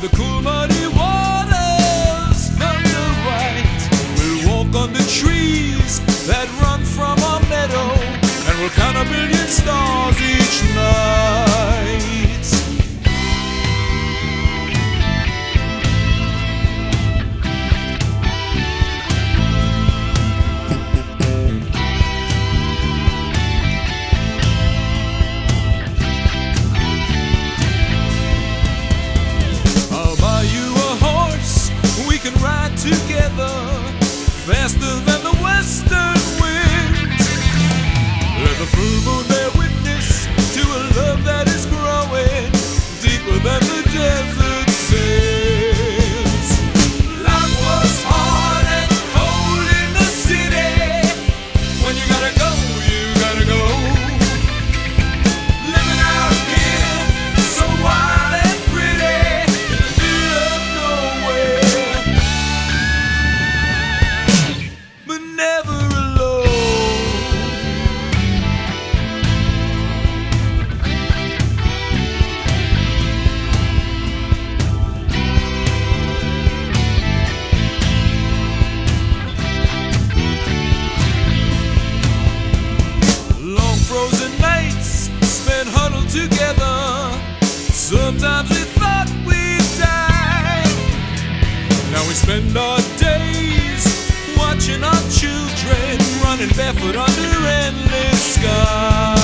the cool muddy waters thunder white. We'll walk under trees that run from our meadow, and we'll count 1,000,000 stars each night. I'll buy you a horse, we can ride together faster than the western wind. Let the full moon bear witness to a love that is growing deeper than the desert sands. Life was hard and cold in the city. When you gotta go, you gotta go. Living out here, so wild and pretty, in the middle of nowhere, but never alone. Long frozen nights spent huddled together. Sometimes we thought we'd die. Now we spend our days watching our children running barefoot under endless skies.